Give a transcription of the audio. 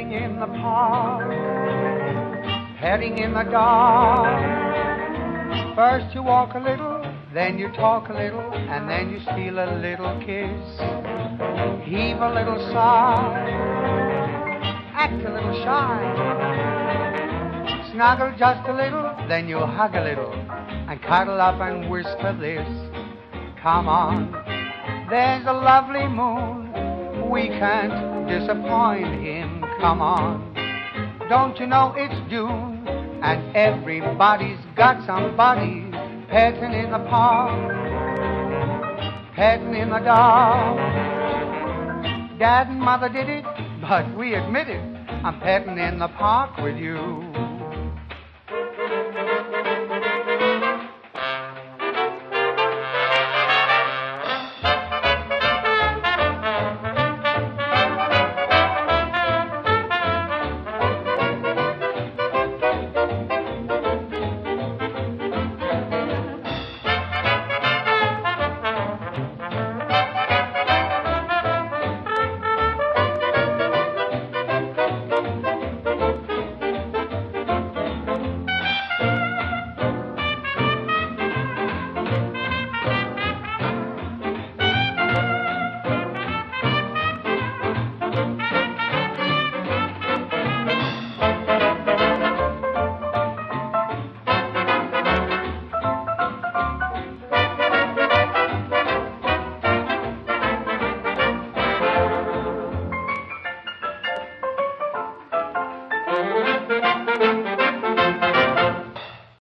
petting in the park, petting in the dark. First you walk a little, then you talk a little, and then you steal a little kiss. Heave a little sigh, act a little shy. Snuggle just a little, then you hug a little, and cuddle up and whisper this. Come on, there's a lovely moon, we can't disappoint him. Come on, don't you know it's June, and everybody's got somebody petting in the park, petting in the dark. Dad and Mother did it, but we admit it, I'm petting in the park with you.